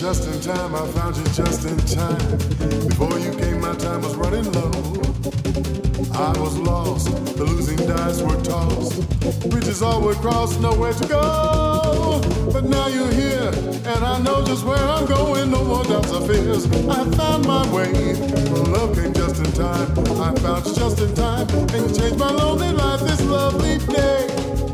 just in time, I found you just in time. Before you came, my time was running low. I was lost, the losing dice were tossed. Bridges all were crossed, nowhere to go. But now you're here, and I know just where I'm going. No more doubts or fears, I found my way. Love came just in time, I found you just in time. And you changed my lonely life this lovely day.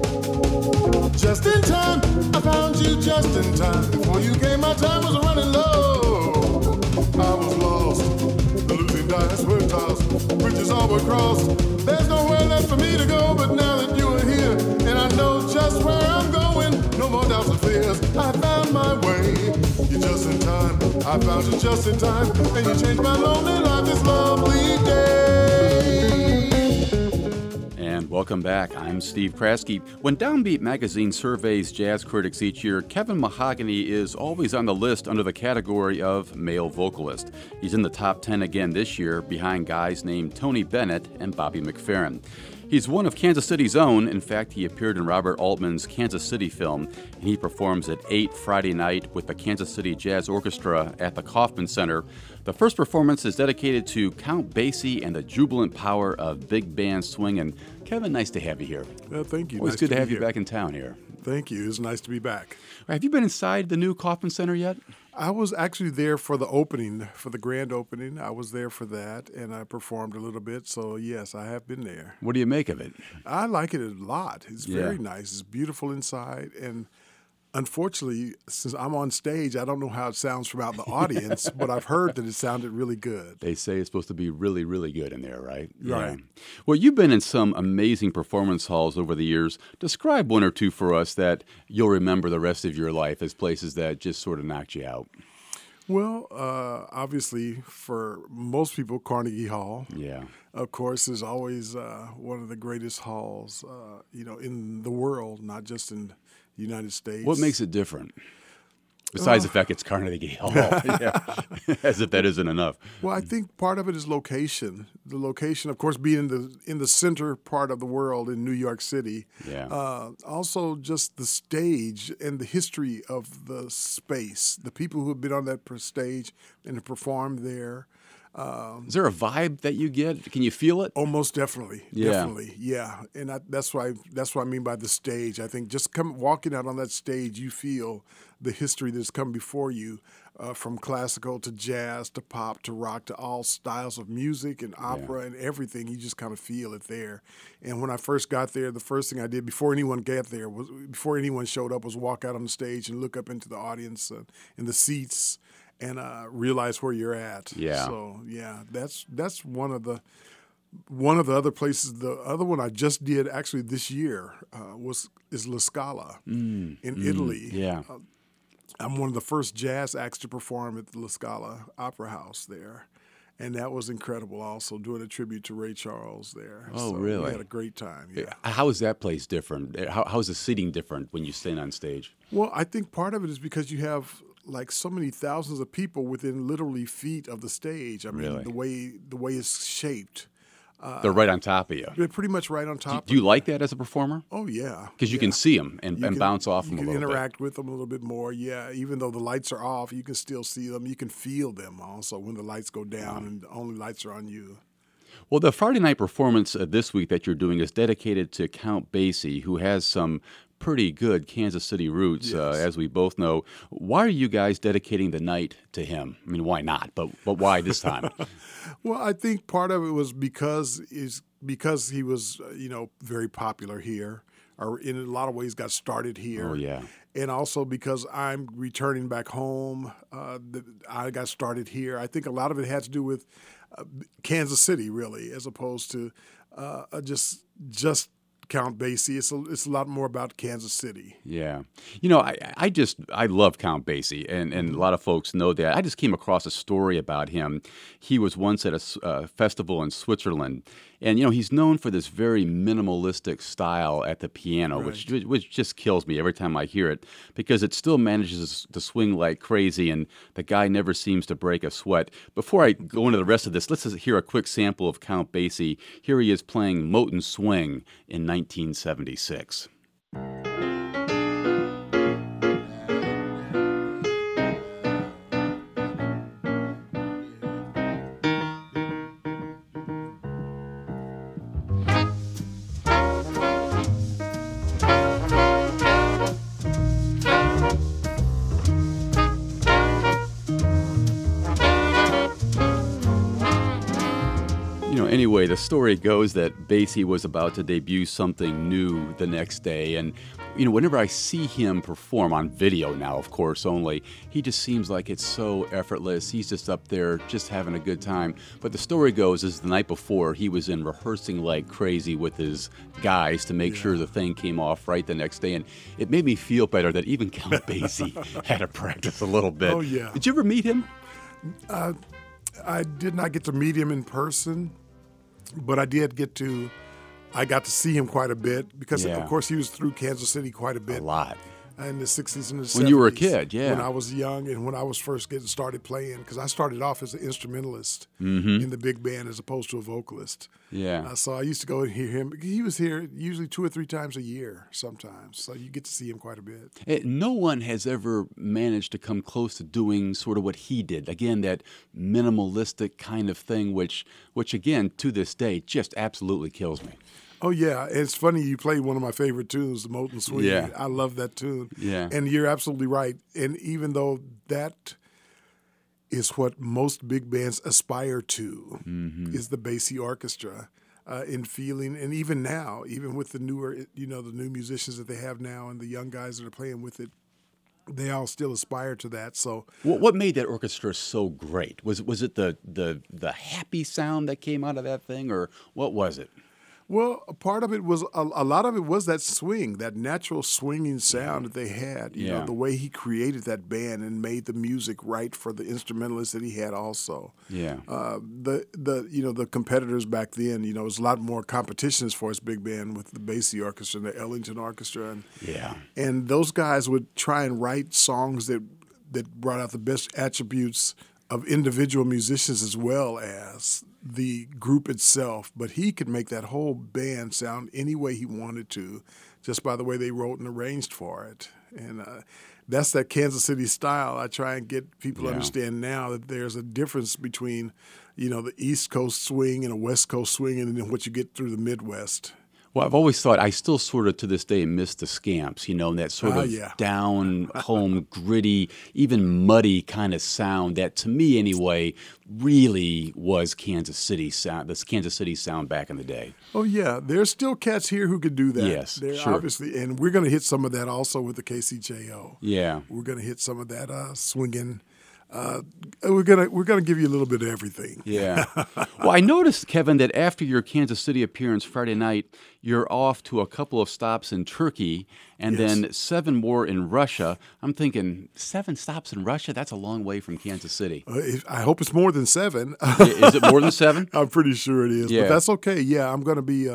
Just in time, I found you just in time. Before you came, my time was running low. I was lost, the losing dice were tossed. Bridges all were crossed, there's nowhere left for me to go. But now that you are here, and I know just where I'm going, no more doubts or fears, I found my way. You're just in time, I found you just in time. And you changed my lonely life this lovely day. And welcome back. I'm Steve Kraske. When Downbeat magazine surveys jazz critics each year, Kevin Mahogany is always on the list under the category of male vocalist. He's in the top 10 again this year, behind guys named Tony Bennett and Bobby McFerrin. He's one of Kansas City's own. In fact, he appeared in Robert Altman's Kansas City film, and he performs at 8 Friday night with the Kansas City Jazz Orchestra at the Kauffman Center. The first performance is dedicated to Count Basie and the jubilant power of big band swing. And Kevin, nice to have you here. Thank you. Always good to have you back in town here. Thank you. It's nice to be back. Have you been inside the new Kauffman Center yet? I was actually there for the opening, for the grand opening. I was there for that, and I performed a little bit. So, yes, I have been there. What do you make of it? I like it a lot. It's very nice. It's beautiful inside. And unfortunately, since I'm on stage, I don't know how it sounds from out in the audience, but I've heard that it sounded really good. They say it's supposed to be really, really good in there, right? Right. Yeah. Well, you've been in some amazing performance halls over the years. Describe one or two for us that you'll remember the rest of your life as places that just sort of knocked you out. Well, obviously, for most people, Carnegie Hall. Yeah. Of course, is always one of the greatest halls, in the world, not just in the United States. What makes it different? Besides the fact it's Carnegie Hall, yeah. As if that isn't enough. Well, I think part of it is location. The location, of course, being in the center part of the world in New York City. Yeah. Also, just the stage and the history of the space. The people who have been on that stage and have performed there. Is there a vibe that you get? Can you feel it? Oh, most definitely. Yeah. Definitely, yeah. And that's what I mean by the stage. I think just walking out on that stage, you feel the history that's come before you, from classical to jazz to pop to rock to all styles of music and opera and everything. You just kind of feel it there. And when I first got there, the first thing I did before anyone showed up was walk out on the stage and look up into the audience in the seats and realize where you're at. Yeah. So that's one of the other places. The other one I just did actually this year is La Scala in Italy. Yeah. I'm one of the first jazz acts to perform at the La Scala Opera House there. And that was incredible also, doing a tribute to Ray Charles there. Oh, so really? We had a great time, yeah. How is that place different? How is the seating different when you stand on stage? Well, I think part of it is because you have like so many thousands of people within literally feet of the stage. I mean, Really? the way it's shaped. They're right on top of you. They're pretty much right on top. Do you like that as a performer? Oh, yeah. Because you can see them and bounce off them a little bit. You can interact with them a little bit more, yeah. Even though the lights are off, you can still see them. You can feel them also when the lights go down and the only lights are on you. Well, the Friday night performance this week that you're doing is dedicated to Count Basie, who has some pretty good Kansas City roots, as we both know. Why are you guys dedicating the night to him? I mean, why not? But why this time? Well, I think part of it was because he was, very popular here, or in a lot of ways got started here. Oh, yeah. And also because I'm returning back home, I got started here. I think a lot of it had to do with Kansas City, really, as opposed to just Count Basie. It's a lot more about Kansas City. Yeah. I love Count Basie, and a lot of folks know that. I just came across a story about him. He was once at a festival in Switzerland, and, he's known for this very minimalistic style at the piano, Right. which just kills me every time I hear it, because it still manages to swing like crazy, and the guy never seems to break a sweat. Before I go into the rest of this, let's just hear a quick sample of Count Basie. Here he is playing Moten Swing in 1976. anyway, the story goes that Basie was about to debut something new the next day, and whenever I see him perform on video now, of course, only, he just seems like it's so effortless. He's just up there just having a good time. But the story goes is the night before, he was in rehearsing like crazy with his guys to make sure the thing came off right the next day. And it made me feel better that even Count Basie had to practice a little bit. Oh, yeah. Did you ever meet him? I did not get to meet him in person, but I got to see him quite a bit because, of course, he was through Kansas City quite a bit. A lot. In the 60s and the 70s. When you were a kid, yeah. When I was young and when I was first getting started playing, because I started off as an instrumentalist in the big band as opposed to a vocalist. Yeah. So I used to go and hear him. He was here usually 2 or 3 times a year sometimes, so you get to see him quite a bit. No one has ever managed to come close to doing sort of what he did. Again, that minimalistic kind of thing, which again, to this day, just absolutely kills me. Oh, yeah. It's funny you played one of my favorite tunes, the Molten Swing. Yeah. I love that tune. Yeah. And you're absolutely right. And even though that is what most big bands aspire to, is the Basie Orchestra in feeling. And even now, even with the newer, the new musicians that they have now and the young guys that are playing with it, they all still aspire to that. So, what made that orchestra so great? Was it the happy sound that came out of that thing, or what was it? Well, a part of it was a lot of it was that swing, that natural swinging sound that they had. You know, the way he created that band and made the music right for the instrumentalists that he had also. Yeah. The competitors back then, it was a lot more competition as far as big band with the Basie Orchestra and the Ellington Orchestra. And those guys would try and write songs that brought out the best attributes of individual musicians as well as the group itself, but he could make that whole band sound any way he wanted to just by the way they wrote and arranged for it. And that's that Kansas City style. I try and get people to understand now that there's a difference between, the East Coast swing and a West Coast swing and then what you get through the Midwest. Well, I've always thought, I still sort of to this day miss the Scamps, and that sort of down home, gritty, even muddy kind of sound that, to me anyway, really was Kansas City sound, the Kansas City sound back in the day. Oh, yeah. There's still cats here who could do that. Yes, sure. Obviously, and we're going to hit some of that also with the KCJO. Yeah. We're going to hit some of that swinging. We're gonna give you a little bit of everything. Yeah. Well, I noticed, Kevin, that after your Kansas City appearance Friday night, you're off to a couple of stops in Turkey and then 7 more in Russia. I'm thinking 7 stops in Russia? That's a long way from Kansas City. I hope it's more than 7. Is it more than 7? I'm pretty sure it is. Yeah. But that's okay. Yeah, I'm gonna be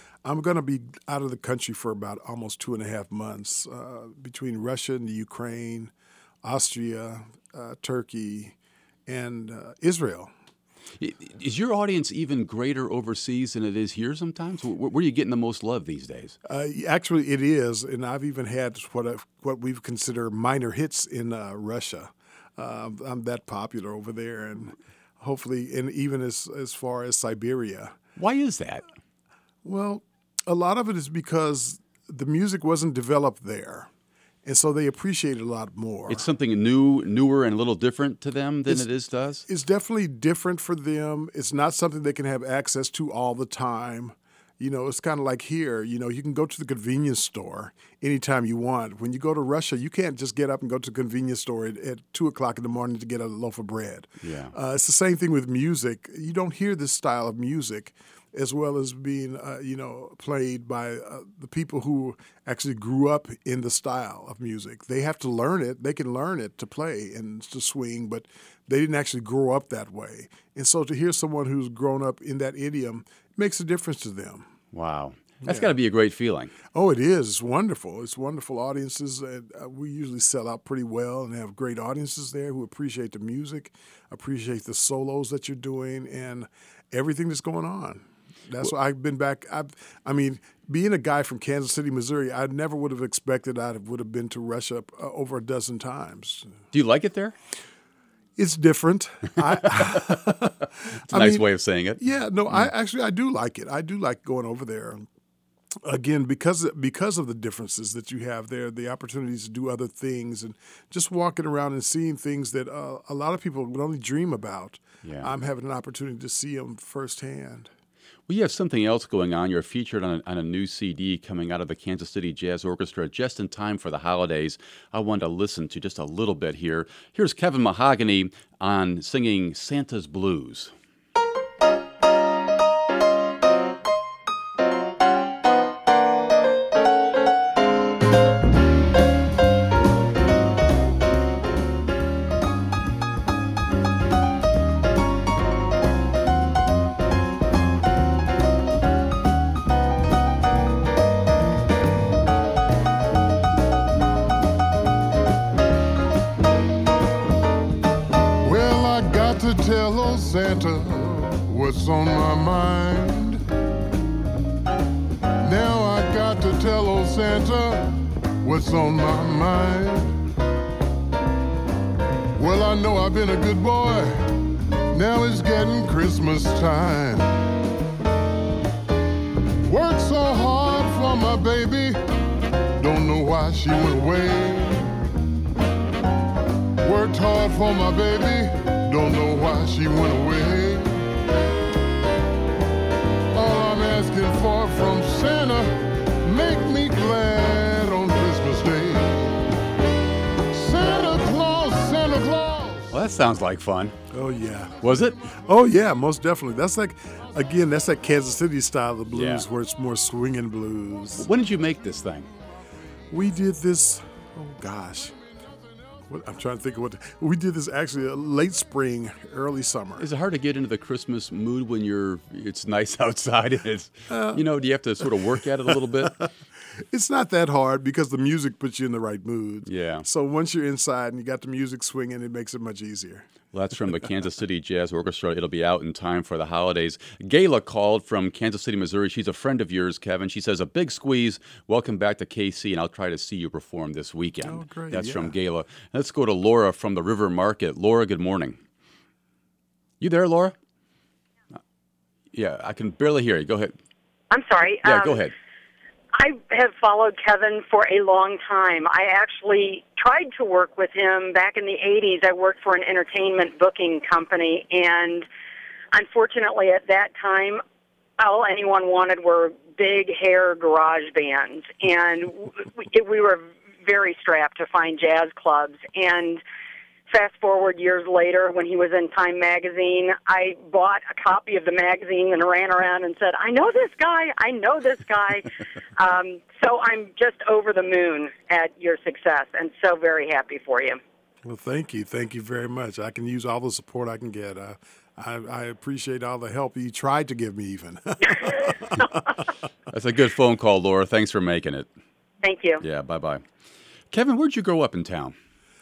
out of the country for about almost 2.5 months between Russia and the Ukraine, Austria, Turkey, and Israel. Is your audience even greater overseas than it is here sometimes? Where are you getting the most love these days? Actually, it is, and I've even had what we've considered minor hits in Russia. I'm that popular over there, and hopefully, and even as far as Siberia. Why is that? Well, a lot of it is because the music wasn't developed there. And so they appreciate it a lot more. It's something newer, and a little different to them than it is to us? It's definitely different for them. It's not something they can have access to all the time. It's kind of like here. You can go to the convenience store anytime you want. When you go to Russia, you can't just get up and go to the convenience store at 2 o'clock in the morning to get a loaf of bread. Yeah. It's the same thing with music. You don't hear this style of music as well as being, played by the people who actually grew up in the style of music. They have to learn it. They can learn it to play and to swing, but they didn't actually grow up that way. And so to hear someone who's grown up in that idiom makes a difference to them. Wow. That's got to be a great feeling. Oh, it is. It's wonderful. It's wonderful audiences. We usually sell out pretty well and have great audiences there who appreciate the music, appreciate the solos that you're doing, and everything that's going on. That's why I've been back. Being a guy from Kansas City, Missouri, I never would have expected I would have been to Russia over a dozen times. Do you like it there? It's different. It's a nice way of saying it. Yeah, no, I do like it. I do like going over there. Again, because of the differences that you have there, the opportunities to do other things, and just walking around and seeing things that a lot of people would only dream about. Yeah. I'm having an opportunity to see them firsthand. Well, you have something else going on. You're featured on a new CD coming out of the Kansas City Jazz Orchestra just in time for the holidays. I want to listen to just a little bit here. Here's Kevin Mahogany on singing Santa's Blues. Tell old Santa what's on my mind. Now I got to tell old Santa what's on my mind. Well, I know I've been a good boy. Now it's getting Christmas time. Worked so hard for my baby. Don't know why she went away. Worked hard for my baby. Don't know why she went away. All I'm asking for from Santa, make me glad on Christmas Day. Santa Claus, Santa Claus. Well, that sounds like fun. Oh, yeah. Was it? Oh, yeah, most definitely. That's like, again, that's that Kansas City style of blues, Yeah. where it's more swinging blues. When did you make this thing? We did this, oh gosh. I'm trying to think of we did this actually late spring, early summer. Is it hard to get into the Christmas mood when it's nice outside and it's, do you have to sort of work at it a little bit? It's not that hard because the music puts you in the right mood. Yeah. So once you're inside and you got the music swinging, it makes it much easier. Well, that's from the Kansas City Jazz Orchestra. It'll be out in time for the holidays. Gayla called from Kansas City, Missouri. She's a friend of yours, Kevin. She says, a big squeeze. Welcome back to KC, and I'll try to see you perform this weekend. Oh, great. That's yeah. from Gayla. Let's go to Laura from the River Market. Laura, good morning. You there, Laura? Yeah, I can barely hear you. Go ahead. I'm sorry. Yeah, go ahead. I have followed Kevin for a long time. I actually tried to work with him back in the 80s. I worked for an entertainment booking company, and unfortunately at that time, all anyone wanted were big hair garage bands, and we were very strapped to find jazz clubs. And fast forward years later, when he was in Time magazine, I bought a copy of the magazine and ran around and said, I know this guy. So I'm just over the moon at your success and so very happy for you. Well, thank you. Thank you very much. I can use all the support I can get. I appreciate all the help you tried to give me even. That's a good phone call, Laura. Thanks for making it. Thank you. Yeah, bye-bye. Kevin, where'd you grow up in town?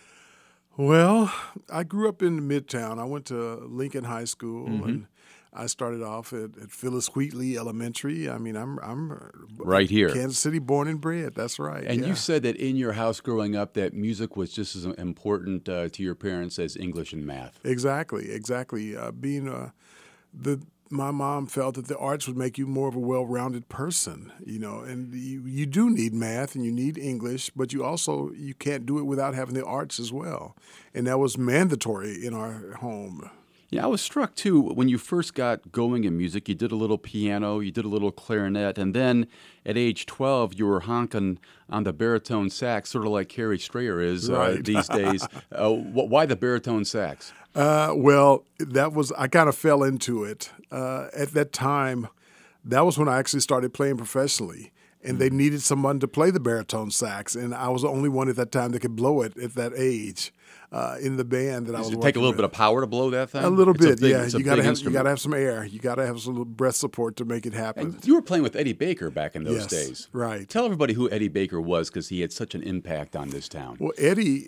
Well, I grew up in Midtown. I went to Lincoln High School, and I started off at Phyllis Wheatley Elementary. I mean, I'm right here, Kansas City, born and bred. That's right. And yeah. you said that in your house growing up, that music was just as important to your parents as English and math. Exactly. My mom felt that the arts would make you more of a well-rounded person, and you do need math and you need English, but you can't do it without having the arts as well. And that was mandatory in our home. Yeah, I was struck, too, when you first got going in music, you did a little piano, you did a little clarinet, and then at age 12, you were honking on the baritone sax, sort of like Carrie Strayer is right. These days. Why the baritone sax? Well, I kind of fell into it. At that time, that was when I actually started playing professionally. And they needed someone to play the baritone sax, and I was the only one at that time that could blow it at that age in the band that I was working with. Does it take a little bit of power to blow that thing? A little bit, yeah. You got to have some air. You got to have some breath support to make it happen. And you were playing with Eddie Baker back in those Yes, days. right. Tell everybody who Eddie Baker was, because he had such an impact on this town. Well, Eddie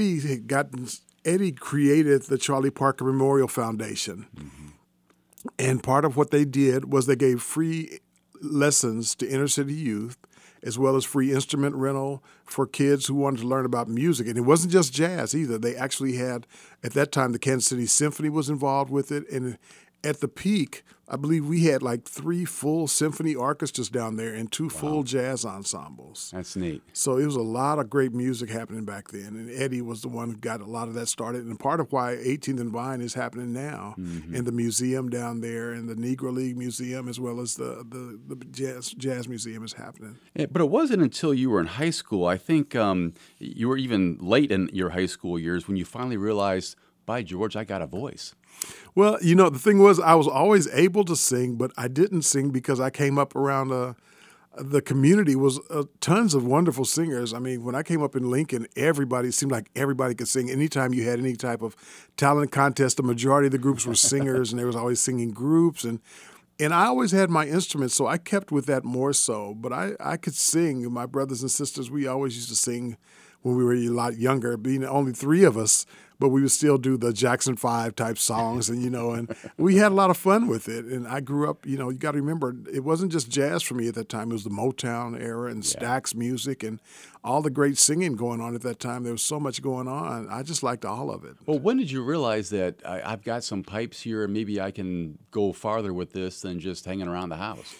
created the Charlie Parker Memorial Foundation. And part of what they did was they gave free lessons to inner city youth, as well as free instrument rental for kids who wanted to learn about music. And it wasn't just jazz either. They actually had, at that time, the Kansas City Symphony was involved with it, at the peak, I believe we had like 3 full symphony orchestras down there and 2 full jazz ensembles. That's neat. So it was a lot of great music happening back then, and Eddie was the one who got a lot of that started, and part of why 18th and Vine is happening now, and the museum down there, and the Negro League Museum, as well as the jazz museum is happening. Yeah, but it wasn't until you were in high school, I think you were even late in your high school years, when you finally realized, by George, I got a voice. Well, the thing was, I was always able to sing, but I didn't sing because I came up around the community was tons of wonderful singers. I mean, when I came up in Lincoln, it seemed like everybody could sing. Anytime you had any type of talent contest, the majority of the groups were singers, and there was always singing groups. And I always had my instrument, so I kept with that more so. But I could sing. My brothers and sisters, we always used to sing when we were a lot younger, being only 3 of us. But we would still do the Jackson 5 type songs, and we had a lot of fun with it. And I grew up, you got to remember, it wasn't just jazz for me at that time. It was the Motown era and Stax music and all the great singing going on at that time. There was so much going on. I just liked all of it. Well, when did you realize that I've got some pipes here and maybe I can go farther with this than just hanging around the house?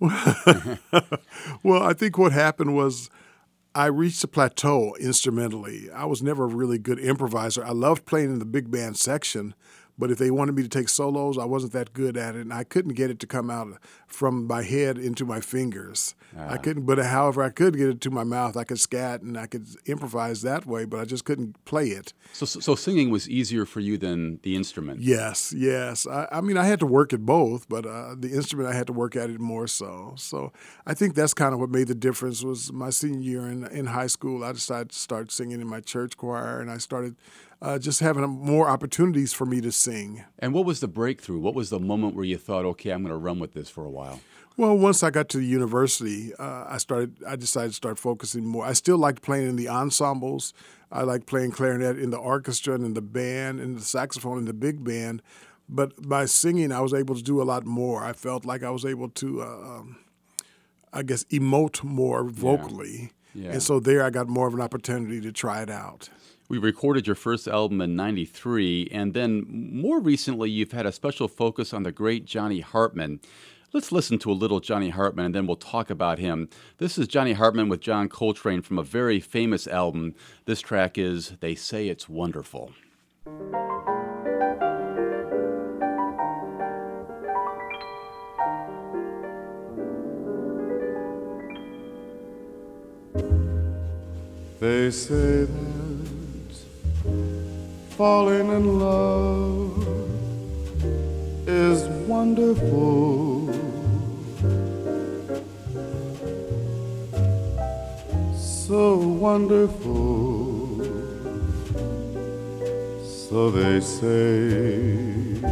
Well, I think what happened was I reached a plateau instrumentally. I was never a really good improviser. I loved playing in the big band section, but if they wanted me to take solos, I wasn't that good at it, and I couldn't get it to come out from my head into my fingers. I couldn't, but however I could get it to my mouth, I could scat and I could improvise that way, but I just couldn't play it. So singing was easier for you than the instrument? Yes. I mean, I had to work at both, but the instrument, I had to work at it more so. So I think that's kind of what made the difference. Was my senior year in high school, I decided to start singing in my church choir, and I started just having more opportunities for me to sing. And what was the breakthrough? What was the moment where you thought, okay, I'm going to run with this for a while? Well, once I got to the university, I decided to start focusing more. I still liked playing in the ensembles. I liked playing clarinet in the orchestra and in the band and the saxophone in the big band. But by singing, I was able to do a lot more. I felt like I was able to, emote more vocally. Yeah. And so there I got more of an opportunity to try it out. We recorded your first album in '93, and then more recently you've had a special focus on the great Johnny Hartman. Let's listen to a little Johnny Hartman, and then we'll talk about him. This is Johnny Hartman with John Coltrane from a very famous album. This track is They Say It's Wonderful. They say that falling in love is wonderful. So wonderful. So they say.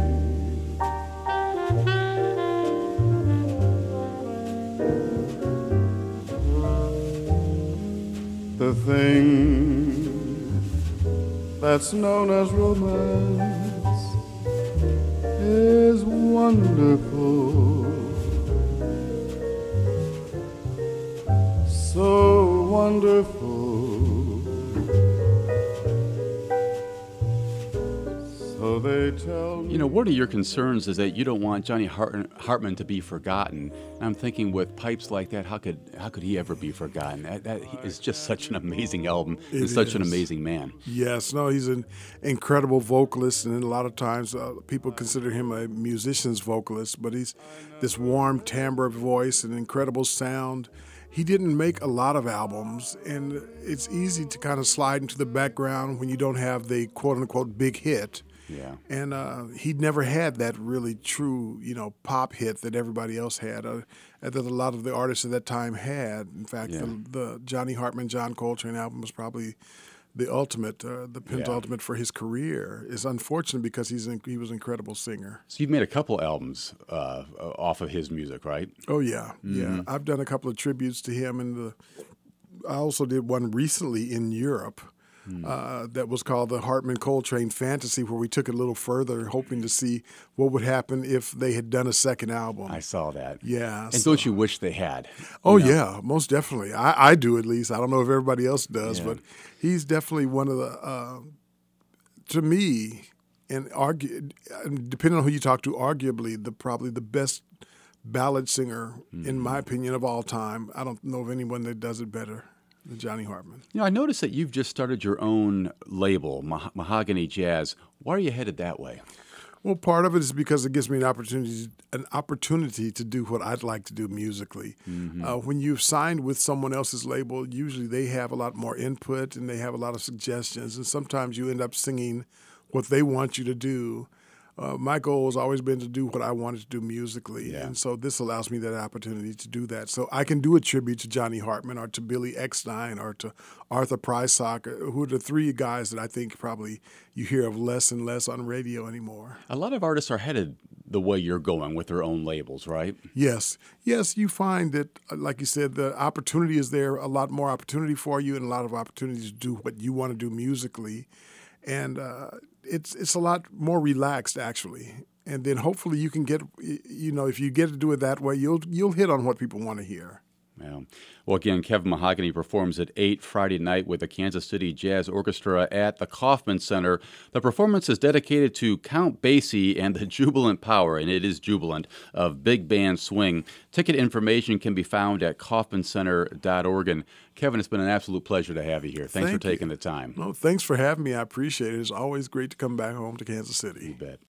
The thing that's known as romance is wonderful, so wonderful. So they tell me. One of your concerns is that you don't want Johnny Hartman to be forgotten. And I'm thinking, with pipes like that, how could he ever be forgotten? That is just such an amazing album and such an amazing man. Yes, no, he's an incredible vocalist, and a lot of times people consider him a musician's vocalist, but he's this warm timbre voice and incredible sound. He didn't make a lot of albums, and it's easy to kind of slide into the background when you don't have the quote-unquote big hit. Yeah. And he'd never had that really true, pop hit that everybody else had, that a lot of the artists at that time had. In fact, the Johnny Hartman, John Coltrane album was probably the ultimate, the penultimate for his career. It's unfortunate because he was an incredible singer. So you've made a couple albums off of his music, right? Oh, yeah. Mm-hmm. Yeah. I've done a couple of tributes to him, and I also did one recently in Europe. That was called the Hartman Coltrane Fantasy, where we took it a little further, hoping to see what would happen if they had done a second album. I saw that. Yeah. And don't you wish they had? Oh, yeah, most definitely. I do, at least. I don't know if everybody else does, but he's definitely one of the, to me, and depending on who you talk to, arguably probably the best ballad singer, in my opinion, of all time. I don't know of anyone that does it better than Johnny Hartman. I noticed that you've just started your own label, Mahogany Jazz. Why are you headed that way? Well, part of it is because it gives me an opportunity to do what I'd like to do musically. When you've signed with someone else's label, usually they have a lot more input and they have a lot of suggestions, and sometimes you end up singing what they want you to do. My goal has always been to do what I wanted to do musically, and so this allows me that opportunity to do that. So I can do a tribute to Johnny Hartman or to Billy Eckstine or to Arthur Prysock, who are the three guys that I think probably you hear of less and less on radio anymore. A lot of artists are headed the way you're going with their own labels, right? Yes, you find that, like you said, the opportunity is there, a lot more opportunity for you and a lot of opportunities to do what you want to do musically. And it's a lot more relaxed, actually. And then hopefully you can get, if you get to do it that way, you'll hit on what people want to hear. Yeah. Well, again, Kevin Mahogany performs at 8 Friday night with the Kansas City Jazz Orchestra at the Kauffman Center. The performance is dedicated to Count Basie and the jubilant power, and it is jubilant, of big band swing. Ticket information can be found at kaufmancenter.org. And Kevin, it's been an absolute pleasure to have you here. Thanks for taking the time. No, thanks for having me. I appreciate it. It's always great to come back home to Kansas City. You bet.